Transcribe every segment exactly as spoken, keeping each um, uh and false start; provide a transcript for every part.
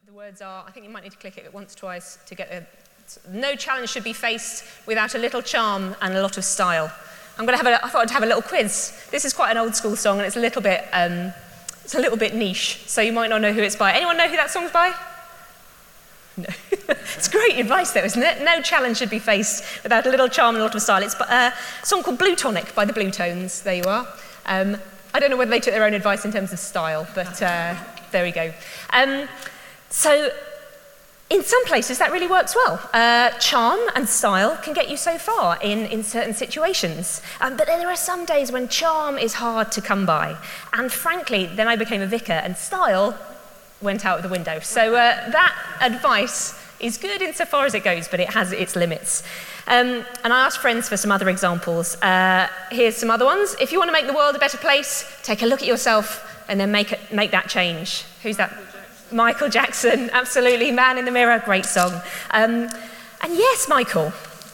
The words are, I think you might need to click it once, twice to get a, no challenge should be faced without a little charm and a lot of style. I'm going to have a, I thought I'd have a little quiz. This is quite an old school song and it's a little bit, um, it's a little bit niche, so you might not know who it's by. Anyone know who that song's by? No. It's great advice though, isn't it? No challenge should be faced without a little charm and a lot of style. It's a song called Blue Tonic by the Blue Tones. There you are. Um, I don't know whether they took their own advice in terms of style, but uh, there we go. Um, So, in some places that really works well. Uh, charm and style can get you so far in, in certain situations. Um, but then there are some days when charm is hard to come by. And frankly, then I became a vicar and style went out of the window. So uh, that advice is good insofar as it goes, but it has its limits. Um, and I asked friends for some other examples. Uh, here's some other ones. If you want to make the world a better place, take a look at yourself and then make, it, make that change. Who's that? Michael Jackson, absolutely. Man in the Mirror, great song. Um, and yes, Michael,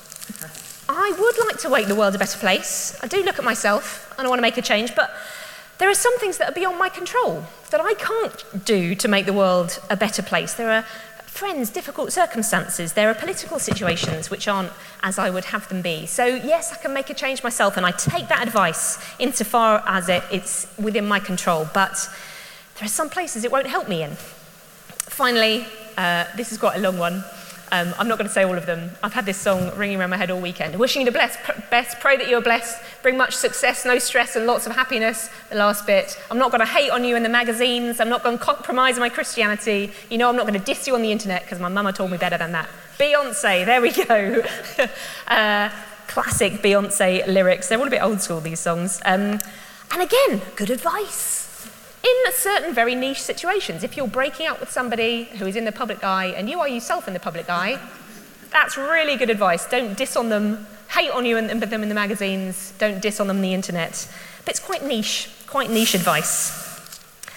I would like to make the world a better place. I do look at myself and I want to make a change, but there are some things that are beyond my control that I can't do to make the world a better place. There are friends, difficult circumstances. There are political situations which aren't as I would have them be. So yes, I can make a change myself and I take that advice insofar as it, it's within my control, but there are some places it won't help me in. Finally, uh, this is quite a long one. Um, I'm not going to say all of them. I've had this song ringing around my head all weekend. Wishing you the blessed, best, pray that you're blessed, bring much success, no stress, and lots of happiness. The last bit. I'm not going to hate on you in the magazines. I'm not going to compromise my Christianity. You know I'm not going to diss you on the internet because my mama told me better than that. Beyonce, there we go. uh, classic Beyonce lyrics. They're all a bit old school, these songs. Um, and again, good advice. In certain very niche situations, if you're breaking up with somebody who is in the public eye and you are yourself in the public eye, that's really good advice. Don't diss on them, hate on you and put them in the magazines, don't diss on them on the internet. But it's quite niche, quite niche advice.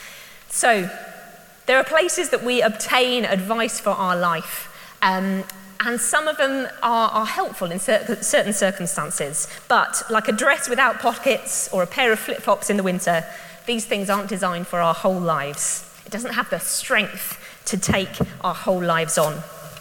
So, there are places that we obtain advice for our life, um, and some of them are, are helpful in cer- certain circumstances. But like a dress without pockets or a pair of flip-flops in the winter, these things aren't designed for our whole lives. It doesn't have the strength to take our whole lives on.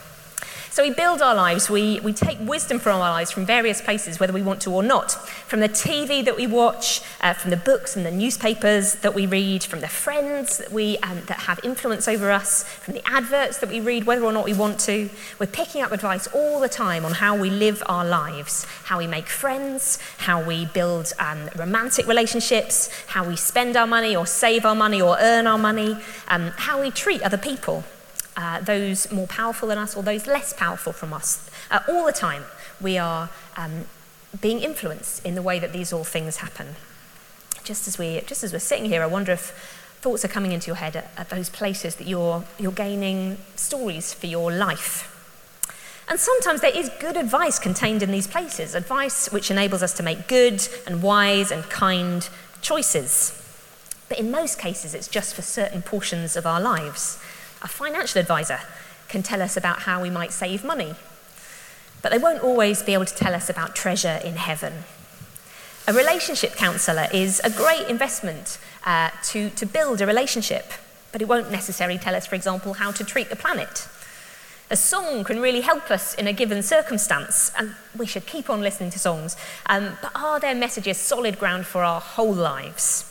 So we build our lives, we, we take wisdom from our lives from various places, whether we want to or not. From the T V that we watch, uh, from the books and the newspapers that we read, from the friends that, we, um, that have influence over us, from the adverts that we read, whether or not we want to. We're picking up advice all the time on how we live our lives, how we make friends, how we build um, romantic relationships, how we spend our money or save our money or earn our money, um, how we treat other people. Uh, those more powerful than us or those less powerful from us. Uh, all the time we are um, being influenced in the way that these all things happen. Just as, we, just as we're sitting here, I wonder if thoughts are coming into your head at, at those places that you're, you're gaining stories for your life. And sometimes there is good advice contained in these places, advice which enables us to make good and wise and kind choices. But in most cases, it's just for certain portions of our lives. A financial advisor can tell us about how we might save money, but they won't always be able to tell us about treasure in heaven. A relationship counsellor is a great investment uh, to, to build a relationship, but it won't necessarily tell us, for example, how to treat the planet. A song can really help us in a given circumstance, and we should keep on listening to songs, um, but are their messages solid ground for our whole lives?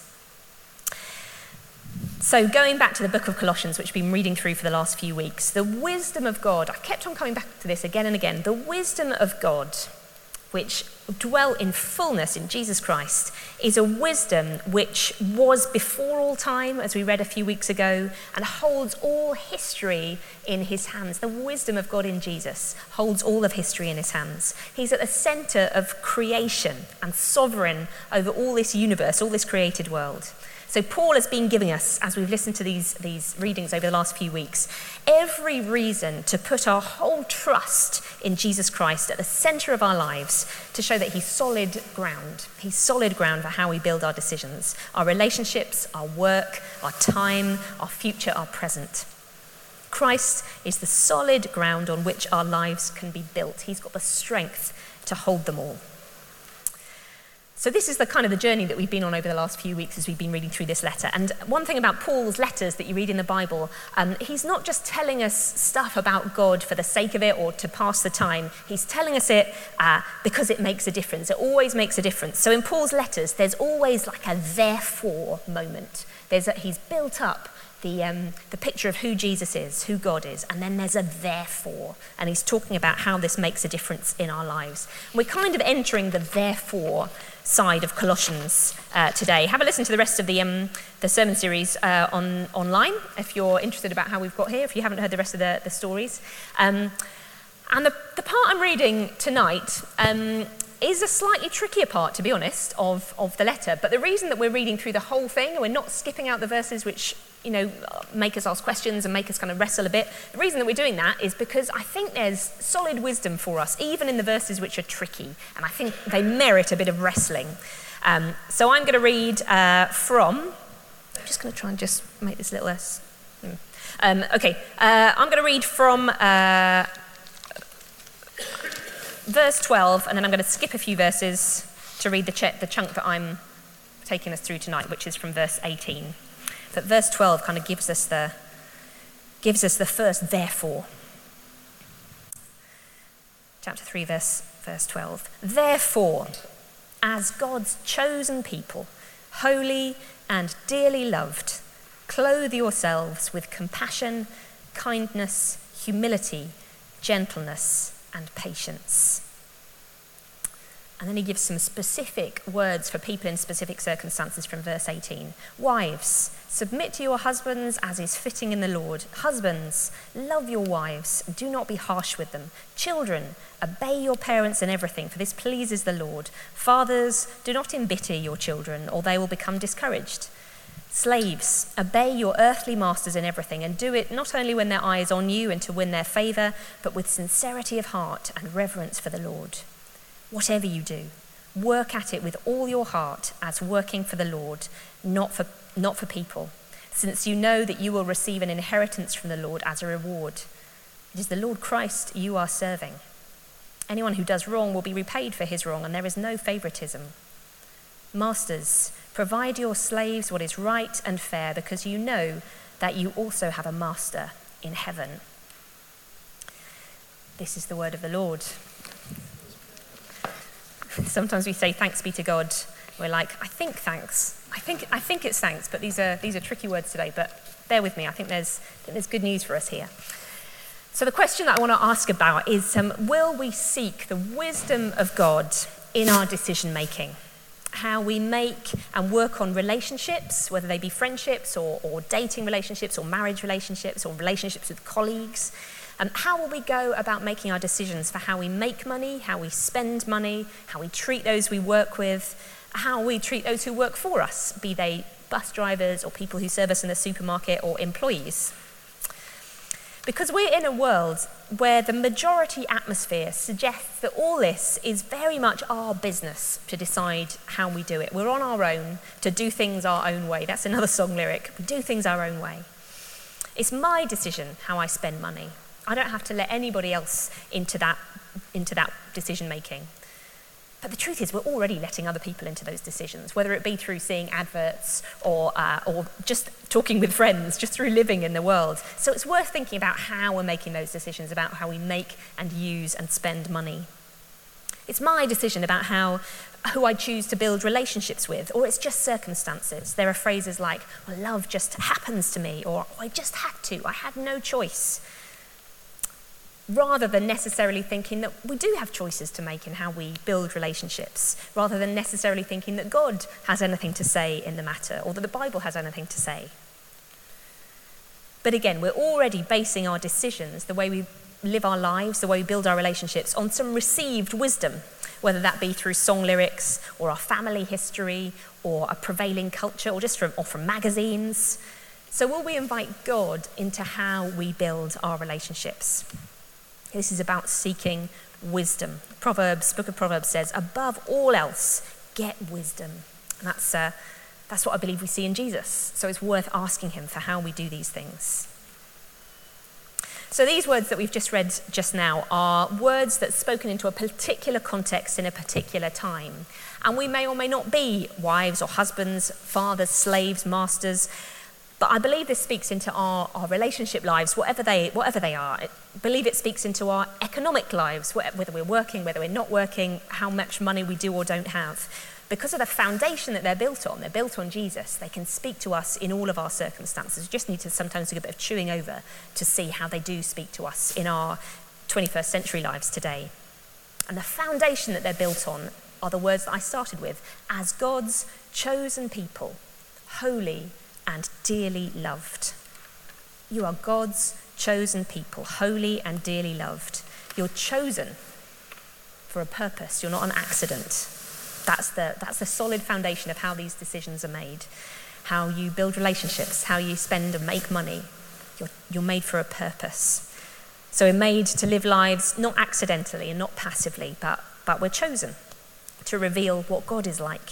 So going back to the book of Colossians, which we've been reading through for the last few weeks, the wisdom of God, I've kept on coming back to this again and again, the wisdom of God, which dwell in fullness in Jesus Christ, is a wisdom which was before all time, as we read a few weeks ago, and holds all history in his hands. The wisdom of God in Jesus holds all of history in his hands. He's at the center of creation and sovereign over all this universe, all this created world. So Paul has been giving us, as we've listened to these, these readings over the last few weeks, every reason to put our whole trust in Jesus Christ at the center of our lives to show that he's solid ground. He's solid ground for how we build our decisions, our relationships, our work, our time, our future, our present. Christ is the solid ground on which our lives can be built. He's got the strength to hold them all. So this is the kind of the journey that we've been on over the last few weeks as we've been reading through this letter. And one thing about Paul's letters that you read in the Bible, um, he's not just telling us stuff about God for the sake of it or to pass the time. He's telling us it uh, because it makes a difference. It always makes a difference. So in Paul's letters, there's always like a therefore moment. There's a, he's built up the, um, the picture of who Jesus is, who God is, and then there's a therefore, and he's talking about how this makes a difference in our lives. And we're kind of entering the therefore side of Colossians uh, today. Have a listen to the rest of the um, the sermon series uh, on online if you're interested about how we've got here, if you haven't heard the rest of the, the stories. Um, and the, the part I'm reading tonight um, is a slightly trickier part, to be honest, of, of the letter. But the reason that we're reading through the whole thing, and we're not skipping out the verses which, you know, make us ask questions and make us kind of wrestle a bit, the reason that we're doing that is because I think there's solid wisdom for us, even in the verses which are tricky. And I think they merit a bit of wrestling. Um, so I'm going to read uh, from, I'm just going to try and just make this a little less. Um, okay, uh, I'm going to read from uh, verse twelve, and then I'm going to skip a few verses to read the, ch- the chunk that I'm taking us through tonight, which is from verse eighteen. But verse twelve kind of gives us the gives us the first therefore. Chapter three, verse verse twelve. Therefore, as God's chosen people, holy and dearly loved, clothe yourselves with compassion, kindness, humility, gentleness, and patience. And then he gives some specific words for people in specific circumstances from verse eighteen. Wives, submit to your husbands as is fitting in the Lord. Husbands, love your wives. Do not be harsh with them. Children, obey your parents in everything, for this pleases the Lord. Fathers, do not embitter your children, or they will become discouraged. Slaves, obey your earthly masters in everything, and do it not only when their eye is on you and to win their favor, but with sincerity of heart and reverence for the Lord. Whatever you do, work at it with all your heart as working for the Lord, not for, not for people, since you know that you will receive an inheritance from the Lord as a reward. It is the Lord Christ you are serving. Anyone who does wrong will be repaid for his wrong, and there is no favoritism. Masters, provide your slaves what is right and fair, because you know that you also have a master in heaven. This is the word of the Lord. Sometimes we say thanks be to God. We're like, I think thanks. I think I think it's thanks, but these are these are tricky words today. But bear with me. I think there's I think there's good news for us here. So the question that I want to ask about is, um, will we seek the wisdom of God in our decision making? How we make and work on relationships, whether they be friendships or, or dating relationships or marriage relationships or relationships with colleagues. Um, how will we go about making our decisions for how we make money, how we spend money, how we treat those we work with, how we treat those who work for us, be they bus drivers or people who serve us in the supermarket or employees? Because we're in a world where the majority atmosphere suggests that all this is very much our business to decide how we do it. We're on our own to do things our own way. That's another song lyric. We do things our own way. It's my decision how I spend money. I don't have to let anybody else into that, into that decision making. But the truth is, we're already letting other people into those decisions, whether it be through seeing adverts or, uh, or just talking with friends, just through living in the world. So it's worth thinking about how we're making those decisions, about how we make and use and spend money. It's my decision about how, who I choose to build relationships with, or it's just circumstances. There are phrases like, well, love just happens to me, or oh, I just had to, I had no choice. Rather than necessarily thinking that we do have choices to make in how we build relationships, rather than necessarily thinking that God has anything to say in the matter, or that the Bible has anything to say. But again, we're already basing our decisions, the way we live our lives, the way we build our relationships, on some received wisdom, whether that be through song lyrics, or our family history, or a prevailing culture, or just from, or from magazines. So will we invite God into how we build our relationships? This is about seeking wisdom. Proverbs, Book of Proverbs says, above all else, get wisdom. And that's, uh, that's what I believe we see in Jesus. So it's worth asking him for how we do these things. So these words that we've just read just now are words that's spoken into a particular context in a particular time. And we may or may not be wives or husbands, fathers, slaves, masters, but I believe this speaks into our, our relationship lives, whatever they, whatever they are. I believe it speaks into our economic lives, whether we're working, whether we're not working, how much money we do or don't have. Because of the foundation that they're built on, they're built on Jesus, they can speak to us in all of our circumstances. We just need to sometimes do a bit of chewing over to see how they do speak to us in our twenty-first century lives today. And the foundation that they're built on are the words that I started with: as God's chosen people, holy and dearly loved. You are God's chosen people, holy and dearly loved. You're chosen for a purpose. You're not an accident. That's the, that's the solid foundation of how these decisions are made, how you build relationships, how you spend and make money. You're, you're made for a purpose. So we're made to live lives not accidentally and not passively, but, but we're chosen to reveal what God is like.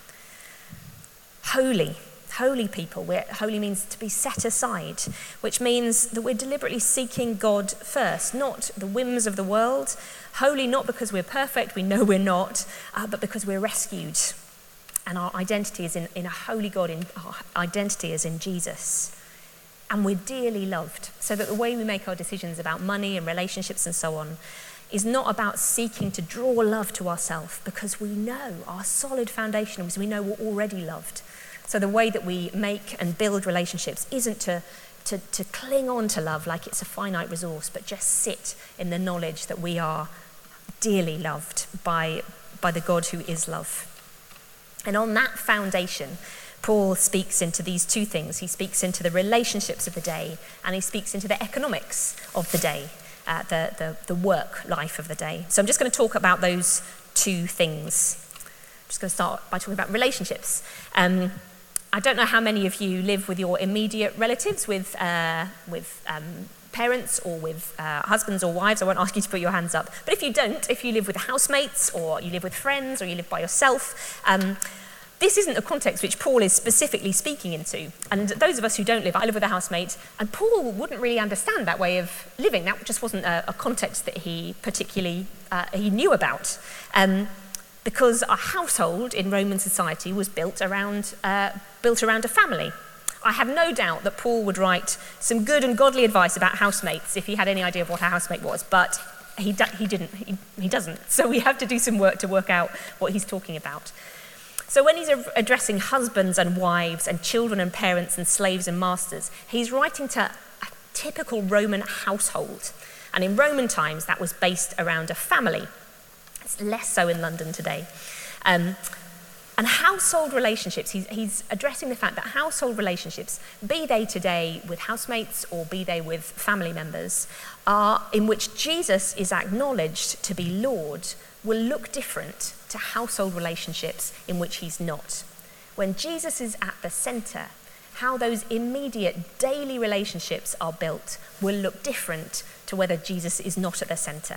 Holy, holy people. We're, holy means to be set aside, which means that we're deliberately seeking God first, not the whims of the world. Holy not because we're perfect, we know we're not, uh, but because we're rescued. And our identity is in, in a holy God, in, our identity is in Jesus. And we're dearly loved, so that the way we make our decisions about money and relationships and so on is not about seeking to draw love to ourselves, because we know our solid foundation is we know we're already loved. So the way that we make and build relationships isn't to, to, to cling on to love like it's a finite resource, but just sit in the knowledge that we are dearly loved by, by the God who is love. And on that foundation, Paul speaks into these two things. He speaks into the relationships of the day, and he speaks into the economics of the day, uh, the, the, the work life of the day. So I'm just going to talk about those two things. I'm just going to start by talking about relationships. Um, I don't know how many of you live with your immediate relatives, with, uh, with um, parents or with uh, husbands or wives. I won't ask you to put your hands up. But if you don't, if you live with housemates or you live with friends or you live by yourself, um, this isn't a context which Paul is specifically speaking into. And those of us who don't live, I live with a housemate, and Paul wouldn't really understand that way of living. That just wasn't a, a context that he particularly uh, he knew about. Um, because a household in Roman society was built around, uh, built around a family. I have no doubt that Paul would write some good and godly advice about housemates if he had any idea of what a housemate was, but he, do, he didn't, he, he doesn't. So we have to do some work to work out what he's talking about. So when he's addressing husbands and wives and children and parents and slaves and masters, he's writing to a typical Roman household. And in Roman times, that was based around a family. It's less so in London today. Um, and household relationships, he's, he's addressing the fact that household relationships, be they today with housemates or be they with family members, are in which Jesus is acknowledged to be Lord, will look different to household relationships in which he's not. When Jesus is at the centre, how those immediate daily relationships are built will look different to whether Jesus is not at the centre.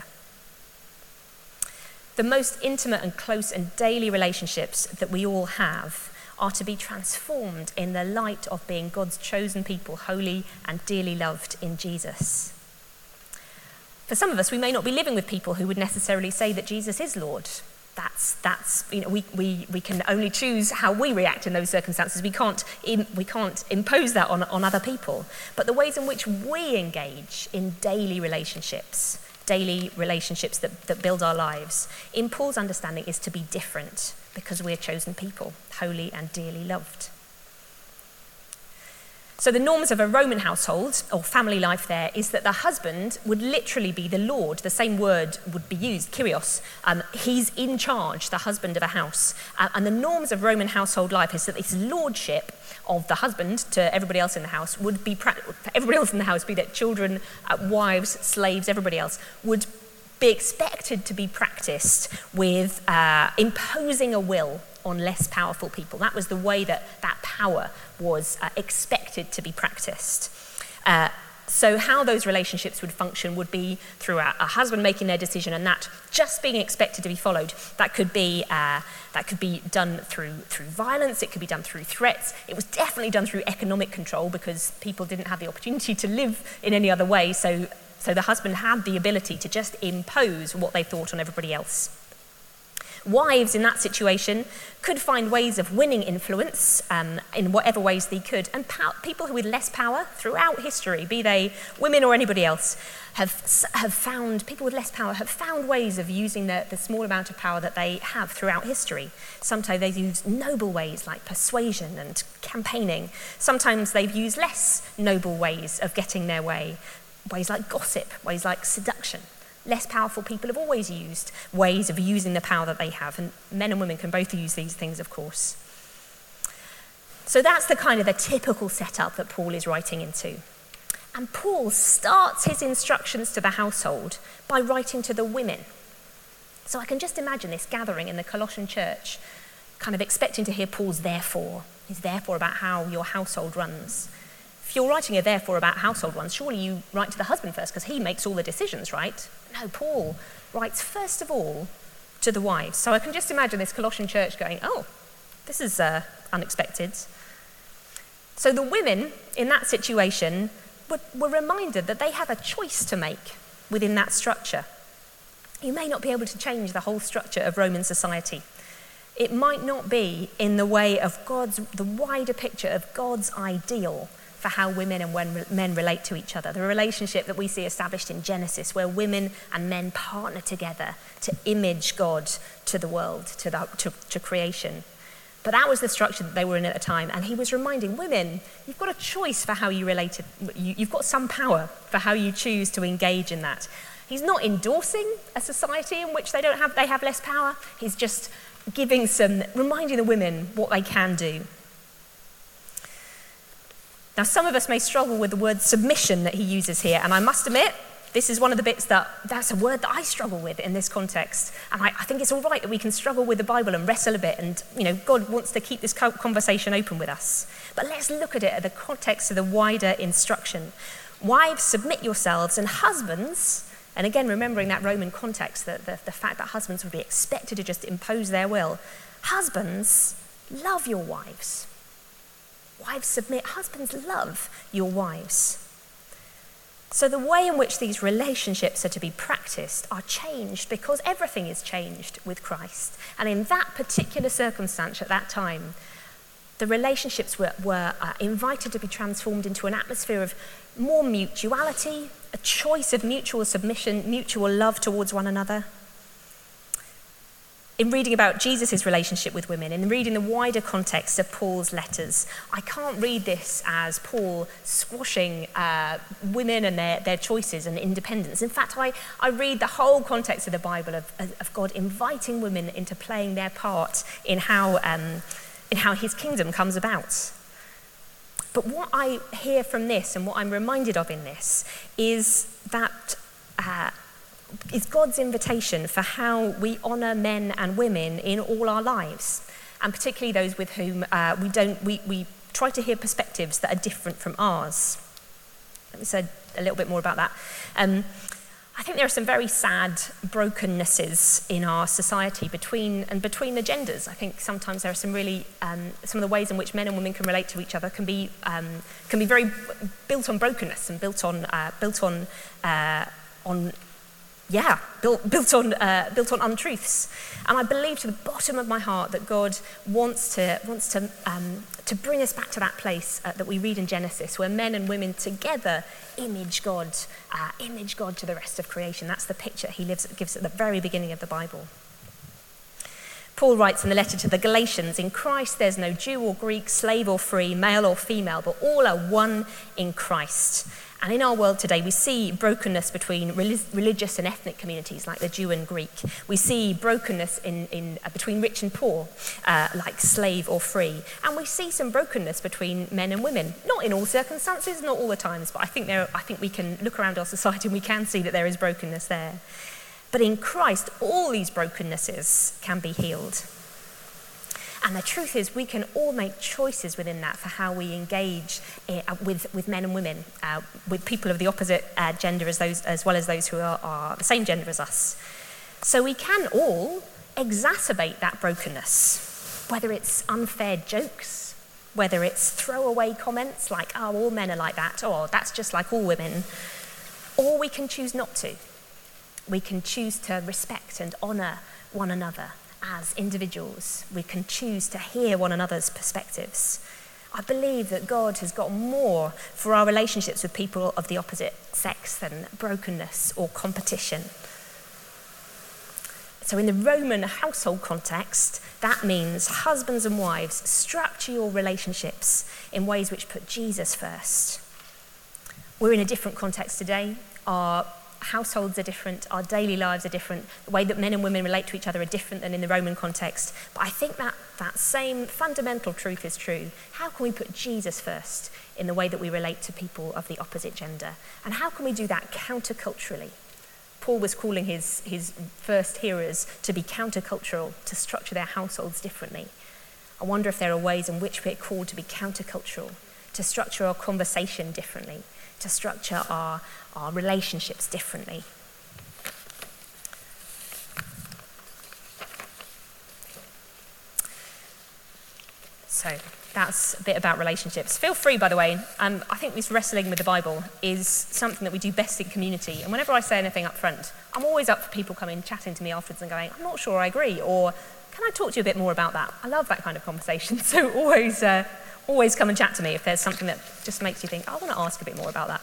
The most intimate and close and daily relationships that we all have are to be transformed in the light of being God's chosen people, holy and dearly loved in Jesus. For some of us, we may not be living with people who would necessarily say that Jesus is Lord. That's, that's you know, we, we, we can only choose how we react in those circumstances. We can't, we can't impose that on, on other people. But the ways in which we engage in daily relationships, daily relationships that, that build our lives, in Paul's understanding, is to be different because we're chosen people, holy and dearly loved. So the norms of a Roman household or family life there is that the husband would literally be the lord. The same word would be used, kyrios. Um, he's in charge, the husband of a house. Uh, and the norms of Roman household life is that this lordship of the husband to everybody else in the house would be, pra- for everybody else in the house, be that children, uh, wives, slaves, everybody else, would be expected to be practiced with uh, imposing a will on less powerful people. That was the way that that power was uh, expected to be practiced. Uh, so how those relationships would function would be through a, a husband making their decision and that just being expected to be followed. That could be uh, that could be done through through violence. It could be done through threats. It was definitely done through economic control because people didn't have the opportunity to live in any other way. So So the husband had the ability to just impose what they thought on everybody else. Wives in that situation could find ways of winning influence um, in whatever ways they could. And pow- people who with less power throughout history, be they women or anybody else, have have found, people with less power have found ways of using the, the small amount of power that they have throughout history. Sometimes they've used noble ways like persuasion and campaigning. Sometimes they've used less noble ways of getting their way, ways like gossip, ways like seduction. Less powerful people have always used ways of using the power that they have, and men and women can both use these things, of course. So that's the kind of the typical setup that Paul is writing into. And Paul starts his instructions to the household by writing to the women. So I can just imagine this gathering in the Colossian church, kind of expecting to hear Paul's therefore. He's therefore about how your household runs. If you're writing a therefore about household runs, surely you write to the husband first because he makes all the decisions, right? No, Paul writes first of all to the wives. So I can just imagine this Colossian church going, oh, this is uh, unexpected. So the women in that situation were, were reminded that they have a choice to make within that structure. You may not be able to change the whole structure of Roman society. It might not be in the way of God's, the wider picture of God's ideal for how women and men relate to each other. The relationship that we see established in Genesis, where women and men partner together to image God to the world, to, the, to, to creation. But that was the structure that they were in at the time. And he was reminding women, you've got a choice for how you relate. To, you, you've got some power for how you choose to engage in that. He's not endorsing a society in which they don't have, they have less power. He's just giving some, reminding the women what they can do. Now, some of us may struggle with the word submission that he uses here, and I must admit, this is one of the bits that, that's a word that I struggle with in this context. And I, I think it's all right that we can struggle with the Bible and wrestle a bit, and, you know, God wants to keep this conversation open with us. But let's look at it at the context of the wider instruction. Wives, submit yourselves, and husbands, and again, remembering that Roman context, the, the, the fact that husbands would be expected to just impose their will. Husbands, love your wives. Wives, submit. Husbands, love your wives. So the way in which these relationships are to be practiced are changed because everything is changed with Christ. And in that particular circumstance at that time, the relationships were, were uh, invited to be transformed into an atmosphere of more mutuality, a choice of mutual submission, mutual love towards one another. In reading about Jesus' relationship with women, in reading the wider context of Paul's letters, I can't read this as Paul squashing uh, women and their, their choices and independence. In fact, I, I read the whole context of the Bible of, of God inviting women into playing their part in how, um, in how his kingdom comes about. But what I hear from this and what I'm reminded of in this is that uh, is God's invitation for how we honour men and women in all our lives, and particularly those with whom uh, we don't we, we try to hear perspectives that are different from ours. Let me say a little bit more about that. Um, I think there are some very sad brokennesses in our society between and between the genders. I think sometimes there are some really um, some of the ways in which men and women can relate to each other can be um, can be very built on brokenness and built on uh, built on uh, on. Yeah, built, built on uh, built on untruths, and I believe to the bottom of my heart that God wants to wants to um, to bring us back to that place uh, that we read in Genesis, where men and women together image God, uh, image God to the rest of creation. That's the picture He lives, gives at the very beginning of the Bible. Paul writes in the letter to the Galatians, "In Christ there's no Jew or Greek, slave or free, male or female, but all are one in Christ." And in our world today, we see brokenness between religious and ethnic communities, like the Jew and Greek. We see brokenness in, in, uh, between rich and poor, uh, like slave or free. And we see some brokenness between men and women. Not in all circumstances, not all the times, but I think, there, I think we can look around our society and we can see that there is brokenness there. But in Christ, all these brokennesses can be healed. And the truth is, we can all make choices within that for how we engage uh, with, with men and women, uh, with people of the opposite uh, gender as those, as well as those who are, are the same gender as us. So we can all exacerbate that brokenness, whether it's unfair jokes, whether it's throwaway comments like, oh, all men are like that, or that's just like all women. Or we can choose not to. We can choose to respect and honour one another as individuals. We can choose to hear one another's perspectives. I believe that God has got more for our relationships with people of the opposite sex than brokenness or competition. So in the Roman household context, that means husbands and wives, structure your relationships in ways which put Jesus first. We're in a different context today. Our households are different, our daily lives are different, the way that men and women relate to each other are different than in the Roman context. But I think that that same fundamental truth is true. How can we put Jesus first in the way that we relate to people of the opposite gender? And how can we do that counterculturally? Paul was calling his, his first hearers to be countercultural, to structure their households differently. I wonder if there are ways in which we're called to be countercultural, to structure our conversation differently, to structure our, our relationships differently. So that's a bit about relationships. Feel free, by the way, um, I think this wrestling with the Bible is something that we do best in community. And whenever I say anything up front, I'm always up for people coming, chatting to me afterwards and going, I'm not sure I agree, or can I talk to you a bit more about that? I love that kind of conversation. So always, uh, always come and chat to me if there's something that just makes you think, I want to ask a bit more about that.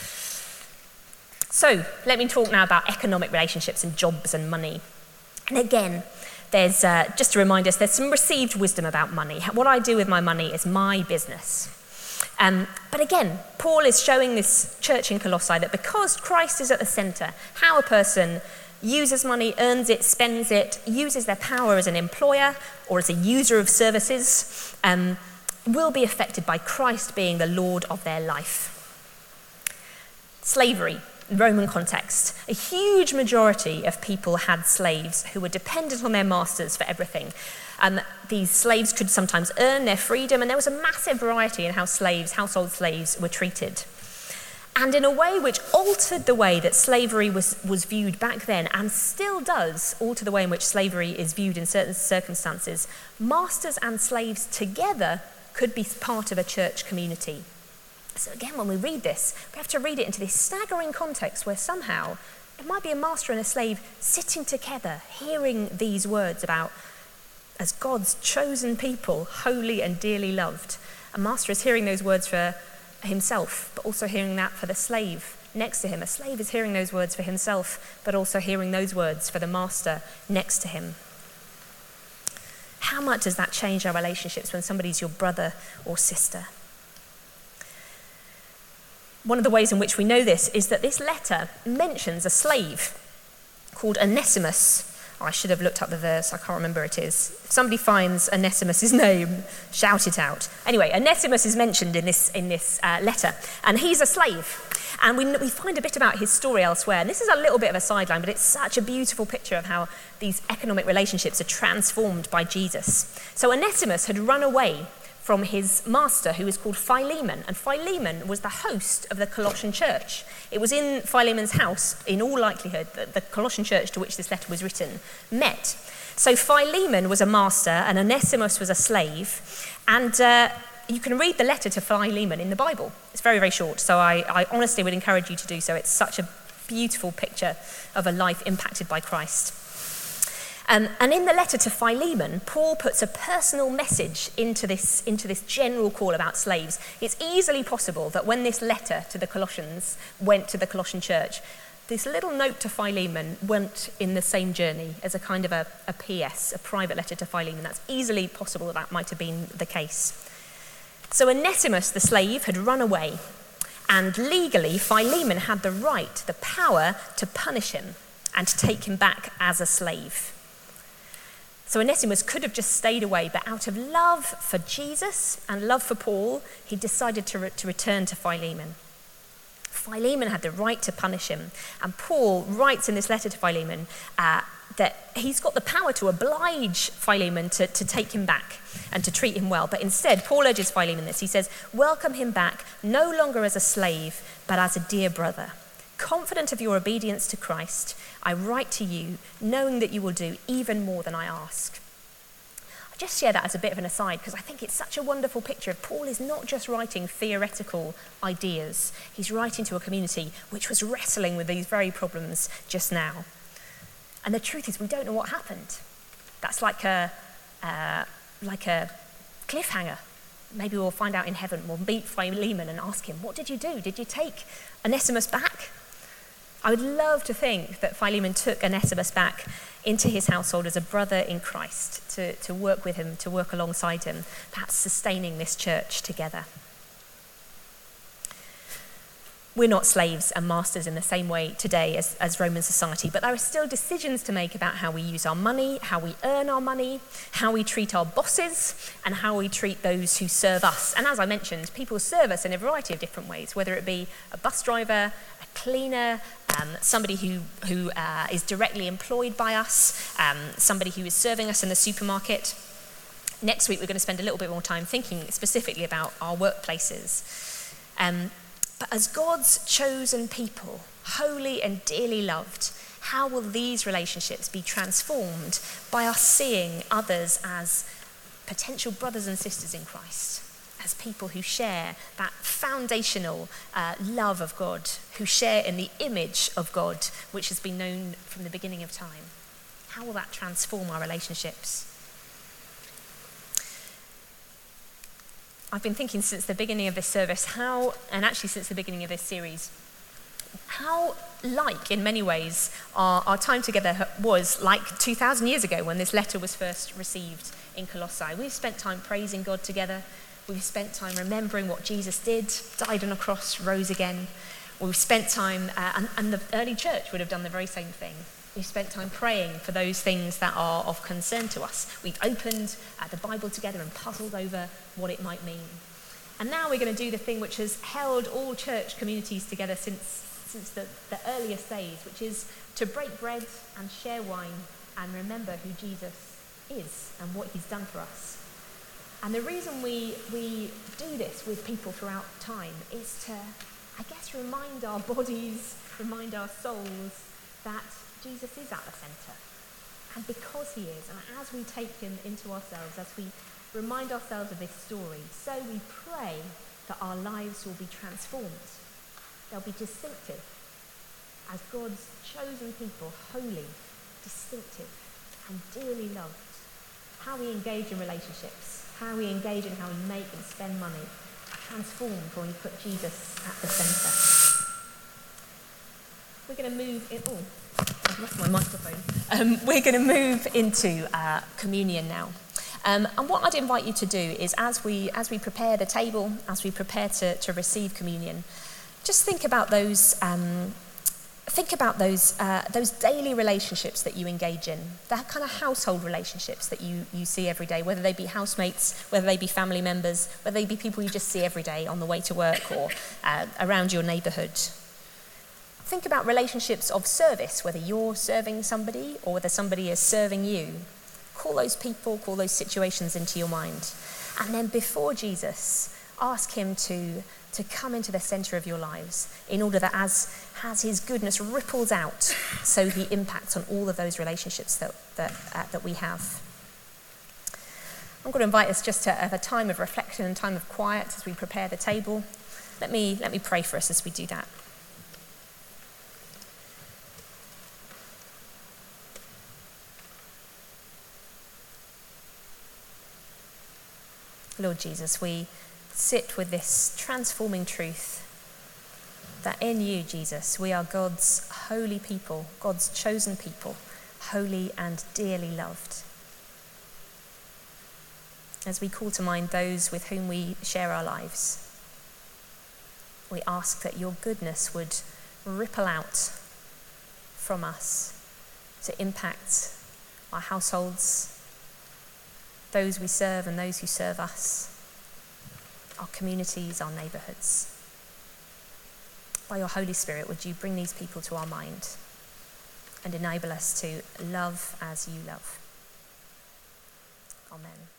So let me talk now about economic relationships and jobs and money. And again, there's, uh, just to remind us, there's some received wisdom about money. What I do with my money is my business. Um, but again, Paul is showing this church in Colossae that because Christ is at the centre, how a person uses money, earns it, spends it, uses their power as an employer or as a user of services, um, will be affected by Christ being the Lord of their life. Slavery. Roman context, a huge majority of people had slaves who were dependent on their masters for everything. Um, these slaves could sometimes earn their freedom, and there was a massive variety in how slaves, household slaves, were treated. And in a way which altered the way that slavery was, was viewed back then, and still does alter the way in which slavery is viewed in certain circumstances, masters and slaves together could be part of a church community. So again, when we read this, we have to read it into this staggering context where somehow it might be a master and a slave sitting together, hearing these words about, as God's chosen people, holy and dearly loved. A master is hearing those words for himself, but also hearing that for the slave next to him. A slave is hearing those words for himself, but also hearing those words for the master next to him. How much does that change our relationships when somebody's your brother or sister? One of the ways in which we know this is that this letter mentions a slave called Onesimus. Oh, I should have looked up the verse, I can't remember it is. If somebody finds Onesimus' name, shout it out. Anyway, Onesimus is mentioned in this, in this uh, letter, and he's a slave. And we, we find a bit about his story elsewhere. And this is a little bit of a sideline, but it's such a beautiful picture of how these economic relationships are transformed by Jesus. So Onesimus had run away from his master, who was called Philemon. And Philemon was the host of the Colossian church. It was in Philemon's house, in all likelihood, that the Colossian church to which this letter was written met. So Philemon was a master and Onesimus was a slave. And uh, you can read the letter to Philemon in the Bible. It's very, very short, so I, I honestly would encourage you to do so. It's such a beautiful picture of a life impacted by Christ. Um, and in the letter to Philemon, Paul puts a personal message into this, into this general call about slaves. It's easily possible that when this letter to the Colossians went to the Colossian church, this little note to Philemon went in the same journey as a kind of a, a P S, a private letter to Philemon. That's easily possible that that might have been the case. So Onesimus, the slave, had run away, and legally Philemon had the right, the power to punish him and to take him back as a slave. So Onesimus could have just stayed away, but out of love for Jesus and love for Paul, he decided to, re- to return to Philemon. Philemon had the right to punish him, and Paul writes in this letter to Philemon uh, that he's got the power to oblige Philemon to, to take him back and to treat him well. But instead, Paul urges Philemon this. He says, welcome him back, no longer as a slave, but as a dear brother. Confident of your obedience to Christ, I write to you, knowing that you will do even more than I ask. I I just share that as a bit of an aside because I think it's such a wonderful picture of Paul is not just writing theoretical ideas, he's writing to a community which was wrestling with these very problems just now. And the truth is we don't know what happened. That's like a, uh, like a cliffhanger. Maybe we'll find out in heaven. We'll meet Philemon and ask him, what did you do? Did you take Onesimus back? I would love to think that Philemon took Onesimus back into his household as a brother in Christ to, to work with him, to work alongside him, perhaps sustaining this church together. We're not slaves and masters in the same way today as, as Roman society, but there are still decisions to make about how we use our money, how we earn our money, how we treat our bosses, and how we treat those who serve us. And as I mentioned, people serve us in a variety of different ways, whether it be a bus driver, a cleaner, um, somebody who, who uh, is directly employed by us, um, somebody who is serving us in the supermarket. Next week, we're going to spend a little bit more time thinking specifically about our workplaces. Um, But as God's chosen people, holy and dearly loved, how will these relationships be transformed by us seeing others as potential brothers and sisters in Christ, as people who share that foundational uh, love of God, who share in the image of God, which has been known from the beginning of time? How will that transform our relationships? I've been thinking since the beginning of this service how, and actually since the beginning of this series, how like, in many ways, our, our time together was like two thousand years ago when this letter was first received in Colossae. We've spent time praising God together. We've spent time remembering what Jesus did, died on a cross, rose again. We've spent time, uh, and, and the early church would have done the very same thing. We've spent time praying for those things that are of concern to us. We've opened uh, the Bible together and puzzled over what it might mean. And now we're going to do the thing which has held all church communities together since, since the, the earliest days, which is to break bread and share wine and remember who Jesus is and what he's done for us. And the reason we, we do this with people throughout time is to, I guess, remind our bodies, remind our souls that Jesus is at the centre. And because he is, and as we take him into ourselves, as we remind ourselves of this story, so we pray that our lives will be transformed. They'll be distinctive as God's chosen people, holy, distinctive, and dearly loved. How we engage in relationships, how we engage in how we make and spend money, are transformed when we put Jesus at the centre. We're going to move in. Oh, I've lost my microphone. Um, we're going to move into uh, communion now. Um, and what I'd invite you to do is as we as we prepare the table, as we prepare to, to receive communion, just think about those um, think about those uh, those daily relationships that you engage in, that kind of household relationships that you, you see every day, whether they be housemates, whether they be family members, whether they be people you just see every day on the way to work or uh, around your neighbourhood. Think about relationships of service, whether you're serving somebody or whether somebody is serving you. Call those people, call those situations into your mind. And then before Jesus, ask him to, to come into the centre of your lives in order that as, as his goodness ripples out, so he impacts on all of those relationships that, that, uh, that we have. I'm going to invite us just to have a time of reflection and time of quiet as we prepare the table. Let me, let me pray for us as we do that. Lord Jesus, we sit with this transforming truth that in you, Jesus, we are God's holy people, God's chosen people, holy and dearly loved. As we call to mind those with whom we share our lives, we ask that your goodness would ripple out from us to impact our households, those we serve and those who serve us, our communities, our neighbourhoods. By your Holy Spirit, would you bring these people to our mind and enable us to love as you love? Amen.